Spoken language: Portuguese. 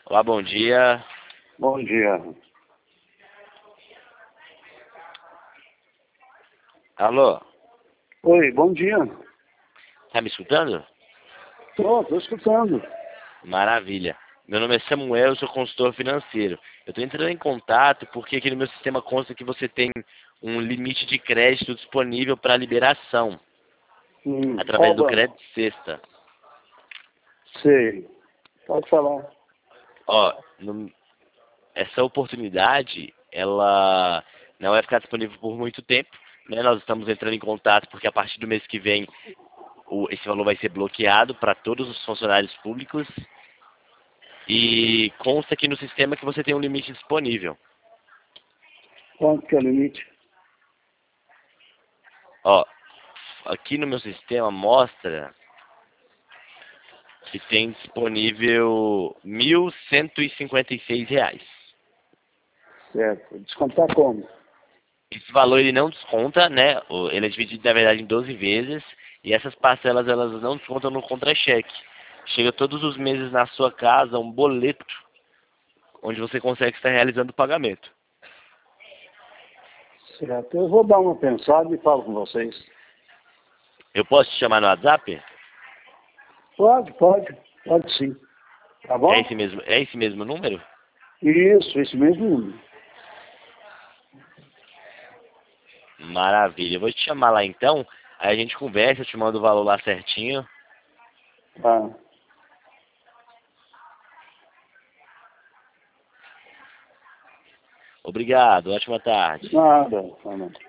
Olá, bom dia. Bom dia. Alô, Oi, bom dia. tá me escutando? Tô escutando. Maravilha. Meu nome é Samuel, eu sou consultor financeiro. Eu estou entrando em contato porque aqui no meu sistema consta que você tem um limite de crédito disponível para liberação, através Qual do banco? Crédito Sexta. Sei. Pode falar. Ó, essa oportunidade, ela não vai ficar disponível por muito tempo, né? Nós estamos entrando em contato porque a partir do mês que vem esse valor vai ser bloqueado para todos os funcionários públicos e consta aqui no sistema que você tem um limite disponível. Quanto que é o limite? Ó, aqui no meu sistema mostra que tem disponível R$ 1.156. Certo. Descontar como? Esse valor ele não desconta, né? Ele é dividido na verdade em 12 vezes e essas parcelas elas não descontam no contra-cheque. Chega todos os meses na sua casa um boleto onde você consegue estar realizando o pagamento. Certo. Eu vou dar uma pensada e falo com vocês. Eu posso te chamar no WhatsApp? Pode. Pode sim. Tá bom? É esse mesmo número? Isso, esse mesmo número. Maravilha. Eu vou te chamar lá então. Aí a gente conversa, eu te mando o valor lá certinho. Tá. Obrigado, ótima tarde. Nada.